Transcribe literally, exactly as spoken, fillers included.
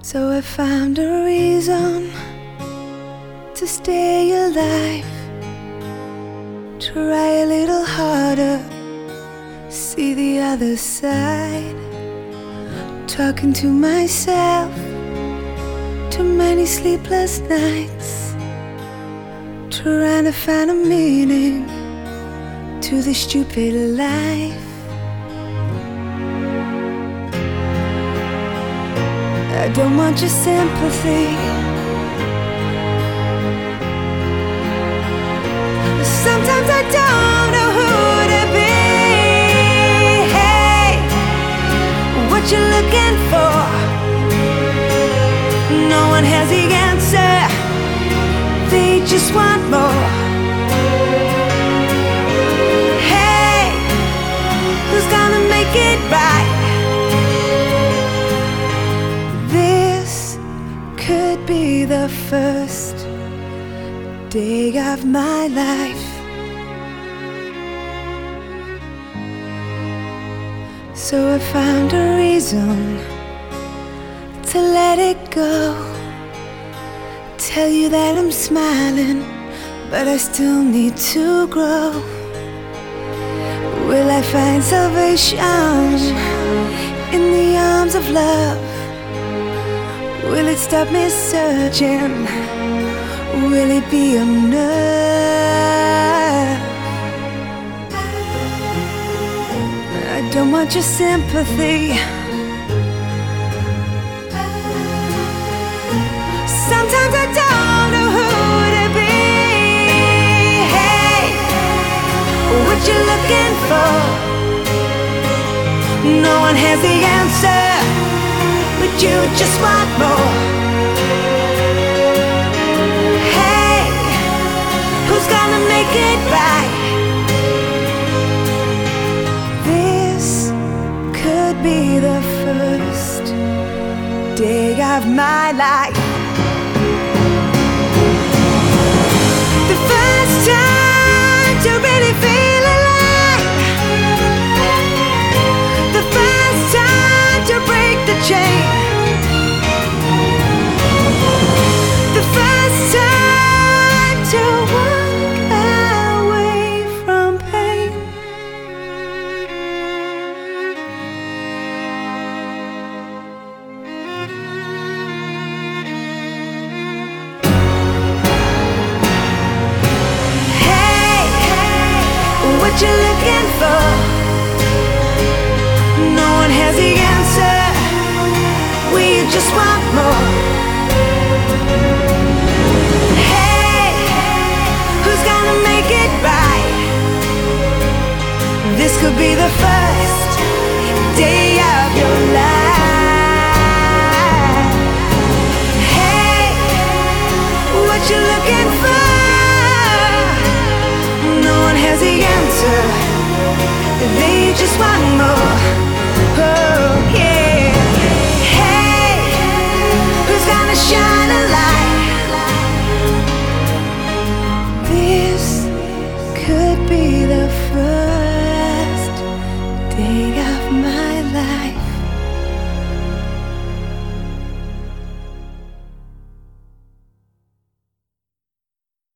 So I found a reason to stay alive. Try a little harder, see the other side. Talking to myself, too many sleepless nights, trying to find a meaning to this stupid life. I don't want your sympathy. Sometimes I don't know who to be. Hey, what you looking for? No one has the answer. They just want more. Hey, who's gonna make it right? This could be the first day of my life. So I found a reason to let it go. Tell you that I'm smiling, but I still need to grow. Will I find salvation in the arms of love? Will it stop me searching? Will it be enough? I don't want your sympathy. Sometimes I don't know who to be. Hey, what you looking for? No one has the answer, but you just want more. Hey, who's gonna make it right? This could be the first day of my life. The first time to really feel alive. The first time to break the chain. The first time to walk away from pain. Hey, what you looking for? No one has the answer. We just want more. Hey, who's gonna make it right? This could be the first day of your life. Hey, what you looking for? No one has the answer. They just want more. Oh.